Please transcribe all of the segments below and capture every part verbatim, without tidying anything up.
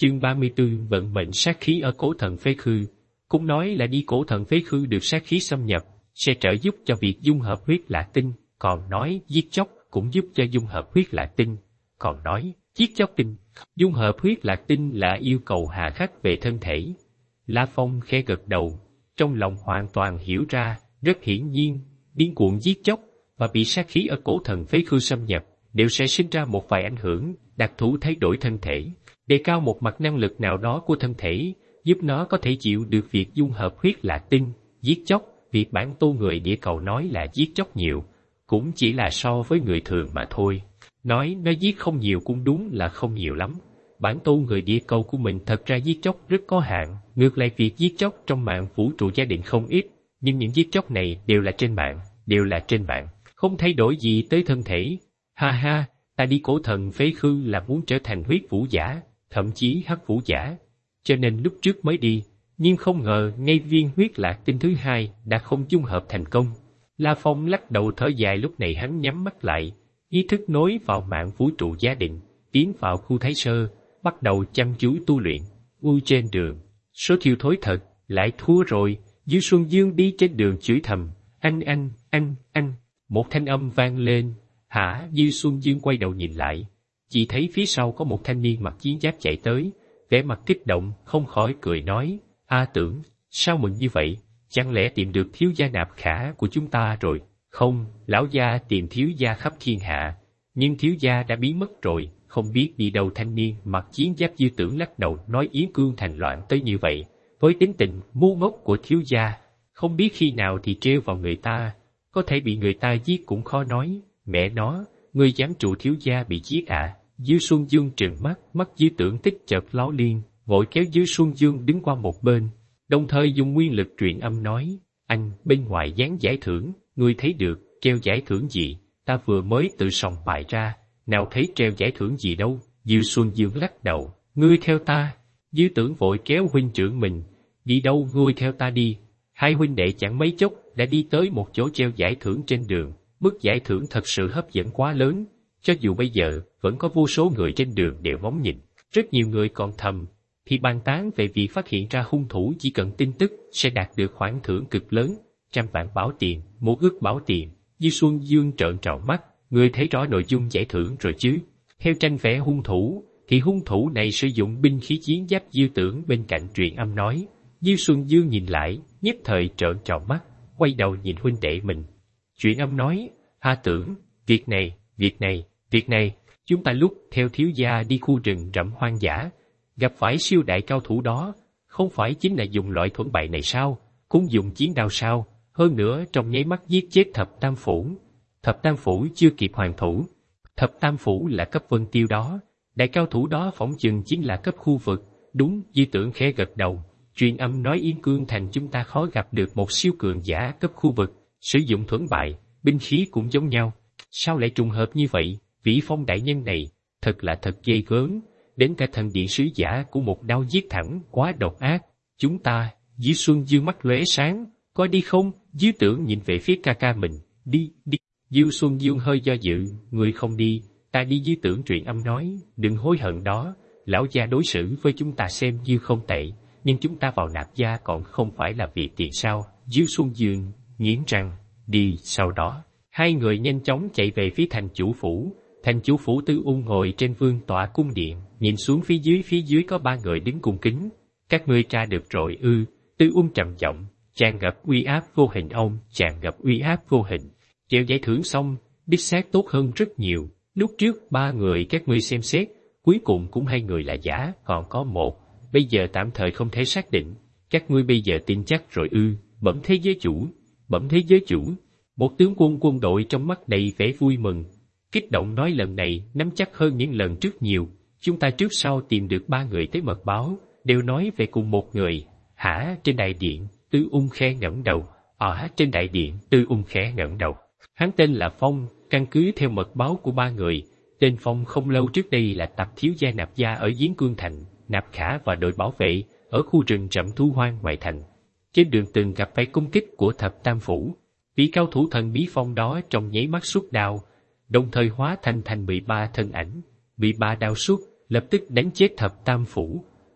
Chương ba mươi tư vận mệnh sát khí ở cổ thần phế khư. Cũng nói là đi cổ thần phế khư được sát khí xâm nhập, sẽ trợ giúp cho việc dung hợp huyết lạc tinh, còn nói giết chóc cũng giúp cho dung hợp huyết lạc tinh, còn nói giết chóc tinh, dung hợp huyết lạc tinh là yêu cầu hà khắc về thân thể. La Phong khẽ gật đầu, trong lòng hoàn toàn hiểu ra, rất hiển nhiên, điên cuồng giết chóc và bị sát khí ở cổ thần phế khư xâm nhập, đều sẽ sinh ra một vài ảnh hưởng, đặc thù thay đổi thân thể, đề cao một mặt năng lực nào đó của thân thể, giúp nó có thể chịu được việc dung hợp huyết lạc tinh, giết chóc. Việc bản tu người địa cầu nói là giết chóc nhiều, cũng chỉ là so với người thường mà thôi. Nói nó giết không nhiều cũng đúng là không nhiều lắm. Bản tu người địa cầu của mình thật ra giết chóc rất có hạn, ngược lại việc giết chóc trong mạng vũ trụ gia đình không ít, nhưng những giết chóc này đều là trên mạng, đều là trên mạng, không thay đổi gì tới thân thể. Ha ha, ta đi cổ thần phế khư là muốn trở thành huyết vũ giả, thậm chí hắc vũ giả, cho nên lúc trước mới đi, nhưng không ngờ ngay viên huyết lạc tinh thứ hai đã không dung hợp thành công. La Phong lắc đầu thở dài, lúc này hắn nhắm mắt lại, ý thức nối vào mạng vũ trụ gia đình, tiến vào khu Thái Sơ, bắt đầu chăm chú tu luyện. Ui trên đường, số thiêu thối thật, lại thua rồi. Dư Xuân Dương đi trên đường chửi thầm, anh anh, anh, anh. Một thanh âm vang lên, hả? Dư Xuân Dương quay đầu nhìn lại, chỉ thấy phía sau có một thanh niên mặc chiến giáp chạy tới, vẻ mặt kích động, không khỏi cười nói, A Tưởng, sao mừng như vậy? Chẳng lẽ tìm được thiếu gia Nạp Khả của chúng ta rồi? Không, lão gia tìm thiếu gia khắp thiên hạ, nhưng thiếu gia đã biến mất rồi, không biết đi đâu. Thanh niên mặc chiến giáp Dư Tưởng lắc đầu nói, Yến Cương thành loạn tới như vậy, với tính tình ngu ngốc của thiếu gia, không biết khi nào thì trêu vào người ta, có thể bị người ta giết cũng khó nói. Mẹ nó, ngươi dám trụ thiếu gia bị giết à? Dư Xuân Dương trừng mắt, mắt Dư Tưởng tích chợt lóe liên, vội kéo Dư Xuân Dương đứng qua một bên, đồng thời dùng nguyên lực truyền âm nói, anh, bên ngoài dán giải thưởng, ngươi thấy được, treo giải thưởng gì? Ta vừa mới tự sòng bài ra, nào thấy treo giải thưởng gì đâu. Dư Xuân Dương lắc đầu, ngươi theo ta. Dư Tưởng vội kéo huynh trưởng mình, đi đâu? Ngươi theo ta đi. Hai huynh đệ chẳng mấy chốc đã đi tới một chỗ treo giải thưởng trên đường, mức giải thưởng thật sự hấp dẫn quá lớn, cho dù bây giờ vẫn có vô số người trên đường đều ngóng nhìn, rất nhiều người còn thầm thì bàn tán về việc phát hiện ra hung thủ, chỉ cần tin tức sẽ đạt được khoản thưởng cực lớn, trăm vạn bảo tiền, một ức bảo tiền. Dư Xuân Dương trợn tròn mắt, người thấy rõ nội dung giải thưởng rồi chứ? Theo tranh vẽ hung thủ, thì hung thủ này sử dụng binh khí chiến giáp. Dư Tưởng bên cạnh truyền âm nói. Dư Xuân Dương nhìn lại, nhất thời trợn tròn mắt, quay đầu nhìn huynh đệ mình, truyền âm nói, Ha Tưởng, việc này, việc này, việc này, chúng ta lúc theo thiếu gia đi khu rừng rậm hoang dã, gặp phải siêu đại cao thủ đó, không phải chính là dùng loại thuẫn bại này sao? Cũng dùng chiến đao sao? Hơn nữa trong nháy mắt giết chết thập tam phủ. Thập tam phủ chưa kịp hoàn thủ. Thập tam phủ là cấp Vân Tiêu đó, đại cao thủ đó phỏng chừng chính là cấp khu vực. Đúng. Dư Tưởng khẽ gật đầu, truyền âm nói, Yên Cương thành chúng ta khó gặp được một siêu cường giả cấp khu vực, sử dụng thuẫn bại, binh khí cũng giống nhau. Sao lại trùng hợp như vậy? Vĩ Phong đại nhân này, thật là thật ghê gớm, đến cả thần điện sứ giả của một đao giết thẳng, quá độc ác. Chúng ta, Dư Xuân Dương mắt lóe sáng, có đi không? Dư Tưởng nhìn về phía ca ca mình, đi, đi. Dư Xuân Dương hơi do dự, người không đi, ta đi. Dư Tưởng truyền âm nói, đừng hối hận đó, lão gia đối xử với chúng ta xem như không tệ, nhưng chúng ta vào nạp gia còn không phải là vì tiền sao? Dư Xuân Dương nghiến răng, đi. Sau đó, hai người nhanh chóng chạy về phía thành chủ phủ. Thành chủ phủ Tư Ung ngồi trên vương tọa cung điện, nhìn xuống phía dưới, phía dưới có ba người đứng cung kính. Các ngươi tra được rồi ư? Tư Ung trầm giọng, tràn ngập uy áp vô hình. Ông, tràn ngập uy áp vô hình. Treo giải thưởng xong, đích xác tốt hơn rất nhiều. Lúc trước ba người các ngươi xem xét, cuối cùng cũng hai người là giả, còn có một, bây giờ tạm thời không thể xác định. Các ngươi bây giờ tin chắc rồi ư? Bẩm thế giới chủ, bẩm thế giới chủ. Một tướng quân quân đội trong mắt đầy vẻ vui mừng, kích động nói, lần này nắm chắc hơn những lần trước nhiều. Chúng ta trước sau tìm được ba người tới mật báo, đều nói về cùng một người. Hả? Trên đại điện? Tư Ung khẽ ngẩng đầu. Ở trên đại điện? Tư Ung khẽ ngẩng đầu. Hắn tên là Phong, căn cứ theo mật báo của ba người, tên Phong không lâu trước đây là tập thiếu gia Nạp gia ở Yến Cương thành, Nạp Khả và đội bảo vệ ở khu rừng rậm thu hoang ngoại thành. Trên đường từng gặp phải công kích của thập tam phủ. Vị cao thủ thần bí Phong đó trong nháy mắt xuất đao, đồng thời hóa thành thành mười ba thân ảnh, bị ba đao xuất, lập tức đánh chết thập tam phủ.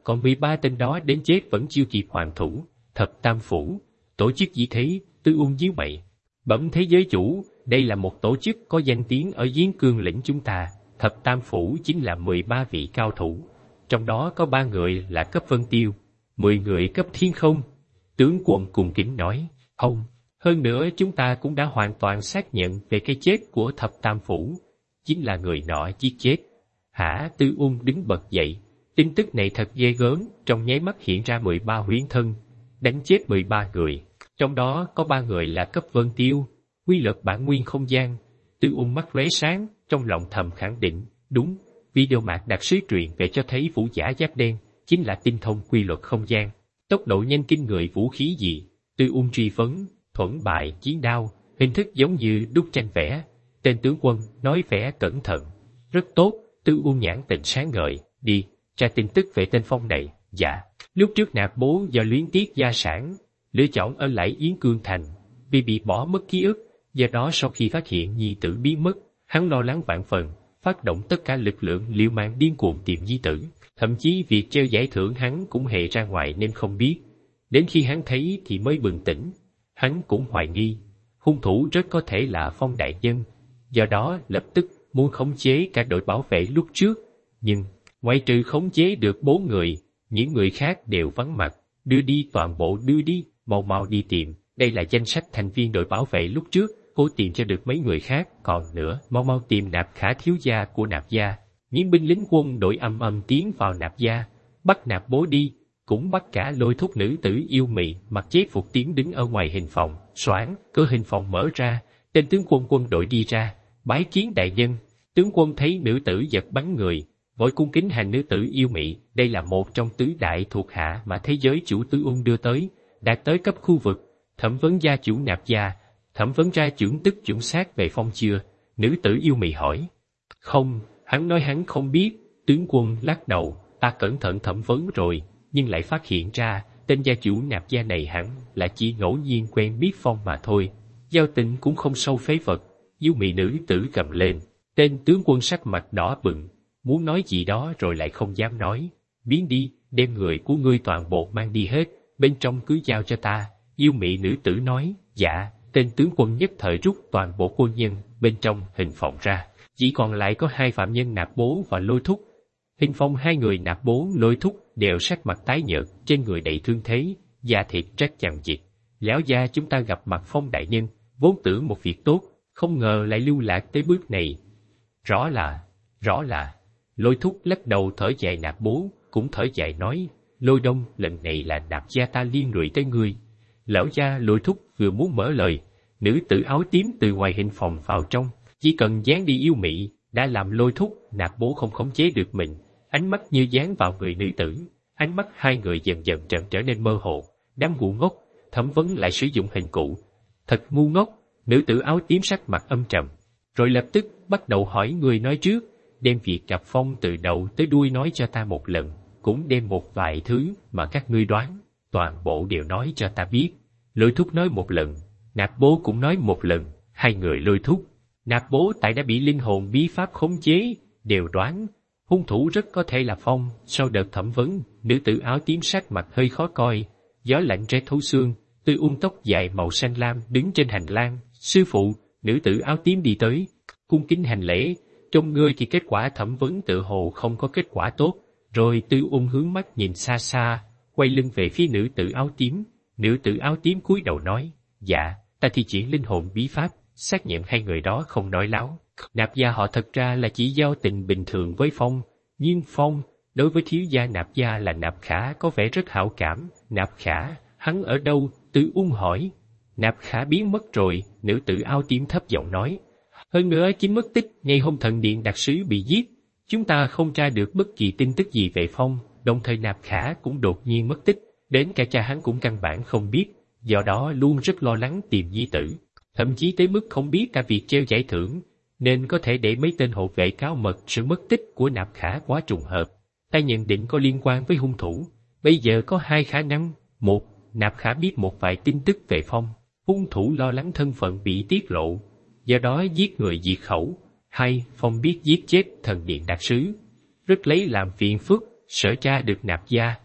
còn mười ba tên đó đến chết vẫn chưa kịp hoàn thủ. Thập Tam Phủ, tổ chức gì thế? Tư Ung nhíu mày. Bẩm thế giới chủ, đây là một tổ chức có danh tiếng ở Giếng Cương lĩnh chúng ta. Thập Tam Phủ chính là mười ba vị cao thủ, trong đó có ba người là cấp Vân Tiêu, mười người cấp Thiên Không. Tướng quân cùng kính nói, không, hơn nữa chúng ta cũng đã hoàn toàn xác nhận về cái chết của Thập Tam Phủ, chính là người nọ giết chết. Hả? Tư Ung đứng bật dậy, tin tức này thật ghê gớm, trong nháy mắt hiện ra mười ba huyễn thân, đánh chết mười ba người, trong đó có ba người là cấp Vân Tiêu, quy luật bản nguyên không gian. Tư Ung mắt lóe sáng, trong lòng thầm khẳng định, đúng, video mạc đặc sứ truyền về cho thấy vũ giả giáp đen chính là tinh thông quy luật không gian. Tốc độ nhanh kinh người vũ khí gì? Tư Ung truy vấn, thuẫn bài, chiến đao, hình thức giống như đúc tranh vẽ. Tên tướng quân nói vẽ cẩn thận. Rất tốt, Tư Ung nhãn tình sáng ngời, đi, tra tin tức về tên Phong này. Dạ, lúc trước Nạp Bố do luyến tiếc gia sản, lựa chọn ở lại Yến Cương Thành, vì bị bỏ mất ký ức, do đó sau khi phát hiện nhi tử biến mất, hắn lo lắng vạn phần, phát động tất cả lực lượng liều mạng điên cuồng tìm nhi tử, thậm chí việc treo giải thưởng hắn cũng hề ra ngoài nên không biết. Đến khi hắn thấy thì mới bừng tỉnh, hắn cũng hoài nghi, hung thủ rất có thể là Phong đại nhân, do đó lập tức muốn khống chế cả đội bảo vệ lúc trước, nhưng ngoại trừ khống chế được bốn người, những người khác đều vắng mặt. Đưa đi, toàn bộ đưa đi, mau mau đi tìm, đây là danh sách thành viên đội bảo vệ lúc trước, cô tìm cho được mấy người khác, còn nữa, mau mau tìm Nạp Khả thiếu gia của Nạp gia. Những binh lính quân đội âm âm tiến vào Nạp gia, bắt Nạp Bố đi, cũng bắt cả Lôi Thúc nữ tử yêu mị mặc chế phục tiến đứng ở ngoài hình phòng. Soảng, cửa hình phòng mở ra, tên tướng quân quân đội đi ra, bái kiến đại nhân. Tướng quân thấy nữ tử giật bắn người, vội cung kính hành nữ tử yêu mị. Đây là một trong tứ đại thuộc hạ mà thế giới chủ Tư Ung đưa tới, đạt tới cấp khu vực. Thẩm vấn gia chủ Nạp gia, thẩm vấn ra trưởng tức chuẩn xác về Phong chưa? Nữ tử yêu mị hỏi. Không, hắn nói hắn không biết. Tướng quân lắc đầu, ta cẩn thận thẩm vấn rồi, nhưng lại phát hiện ra tên gia chủ Nạp gia này hẳn là chỉ ngẫu nhiên quen biết Phong mà thôi, giao tình cũng không sâu phế vật. Yêu mị nữ tử gầm lên. Tên tướng quân sắc mặt đỏ bừng, muốn nói gì đó rồi lại không dám nói. Biến đi, đem người của ngươi toàn bộ mang đi hết, bên trong cứ giao cho ta. Yêu mị nữ tử nói. Dạ. Tên tướng quân nhất thời rút toàn bộ quân nhân bên trong hình phòng ra, chỉ còn lại có hai phạm nhân Nạp Bố và Lôi Thúc. Hình phòng hai người Nạp Bố, Lôi Thúc đều sắc mặt tái nhợt, trên người đầy thương thế, da thịt rất chằng chịt. Lão gia, chúng ta gặp mặt Phong đại nhân, vốn tưởng một việc tốt, không ngờ lại lưu lạc tới bước này. Rõ là, rõ là. Lôi Thúc lắc đầu thở dài. Nạp Bố cũng thở dài nói, Lôi Đông, lần này là Nạp gia ta liên lụy tới ngươi. Lão gia. Lôi Thúc vừa muốn mở lời, nữ tử áo tím từ ngoài hình phòng vào trong, chỉ cần dán đi yêu mị, đã làm Lôi Thúc, Nạp Bố không khống chế được mình, ánh mắt như dán vào người nữ tử. Ánh mắt hai người dần dần trở, trở nên mơ hồ. Đám ngu ngốc, thẩm vấn lại sử dụng hình cụ. Thật ngu ngốc. Nữ tử áo tím sắc mặt âm trầm, rồi lập tức bắt đầu hỏi người nói trước, đem việc gặp Phong từ đầu tới đuôi nói cho ta một lần, cũng đem một vài thứ mà các ngươi đoán, toàn bộ đều nói cho ta biết. Lôi Thúc nói một lần, Nạp Bố cũng nói một lần, hai người Lôi Thúc, Nạp Bố tại đã bị linh hồn bí pháp khống chế, đều đoán hung thủ rất có thể là Phong. Sau đợt thẩm vấn, nữ tử áo tím sắc mặt hơi khó coi, gió lạnh rét thấu xương. Tư Ung tóc dài màu xanh lam đứng trên hành lang. Sư phụ. Nữ tử áo tím đi tới, cung kính hành lễ. Trong ngươi thì kết quả thẩm vấn tự hồ không có kết quả tốt. Rồi Tư Ung hướng mắt nhìn xa xa, quay lưng về phía nữ tử áo tím. Nữ tử áo tím cúi đầu nói, dạ, ta thi triển linh hồn bí pháp, xác nhận hai người đó không nói láo. Nạp gia họ thật ra là chỉ giao tình bình thường với Phong, nhưng Phong, đối với thiếu gia Nạp gia là Nạp Khả có vẻ rất hảo cảm. Nạp Khả, hắn ở đâu? Tư Ung hỏi. Nạp Khả biến mất rồi, nữ tử áo tím thấp giọng nói. Hơn nữa chính mất tích ngày hôm thần điện đặc sứ bị giết, chúng ta không tra được bất kỳ tin tức gì về Phong, đồng thời Nạp Khả cũng đột nhiên mất tích, đến cả cha hắn cũng căn bản không biết, do đó luôn rất lo lắng tìm nhi tử, thậm chí tới mức không biết cả việc treo giải thưởng, nên có thể để mấy tên hộ vệ cáo mật sự mất tích của Nạp Khả quá trùng hợp. Ta nhận định có liên quan với hung thủ. Bây giờ có hai khả năng. Một, Nạp Khả biết một vài tin tức về Phong, hung thủ lo lắng thân phận bị tiết lộ, do đó giết người diệt khẩu. Hai, Phong biết giết chết thần điện đặc sứ, rất lấy làm phiền phức, sợ tra được Nạp gia,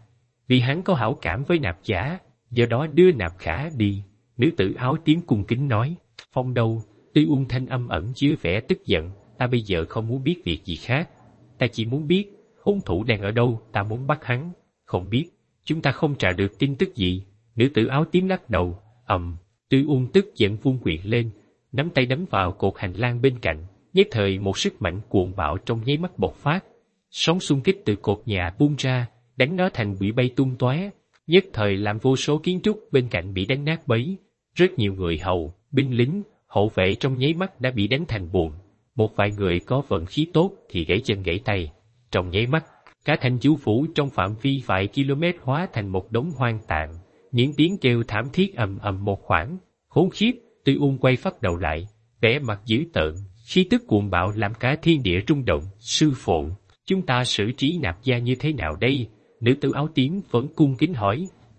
vì hắn có hảo cảm với Nạp Giả, do đó đưa Nạp Khả đi. Nữ tử áo tím cung kính nói, Phong đâu? Tư Ung thanh âm ẩn chứa vẻ tức giận, ta bây giờ không muốn biết việc gì khác. Ta chỉ muốn biết, hung thủ đang ở đâu, ta muốn bắt hắn. Không biết, chúng ta không trả được tin tức gì. Nữ tử áo tím lắc đầu, ầm. Tư Ung tức giận vung quyền lên, nắm tay đấm vào cột hành lang bên cạnh. Nhất thời một sức mạnh cuồng bạo trong nháy mắt bộc phát. Sóng xung kích từ cột nhà buông ra, đánh nó thành bụi bay tung tóe. Nhất thời làm vô số kiến trúc bên cạnh bị đánh nát bấy. Rất nhiều người hầu, binh lính, hộ vệ trong nháy mắt đã bị đánh thành bùn. Một vài người có vận khí tốt thì gãy chân gãy tay. Trong nháy mắt, cả thành chủ phủ trong phạm vi vài km hóa thành một đống hoang tàn. Những tiếng kêu thảm thiết ầm ầm một khoảng. Khốn khiếp, Tư Ung quay phát đầu lại, vẻ mặt dữ tợn, khí tức cuồng bạo làm cả thiên địa rung động. Sư phụ, chúng ta xử trí Nạp Gia như thế nào đây? Nữ tử áo tím vẫn cung kính hỏi.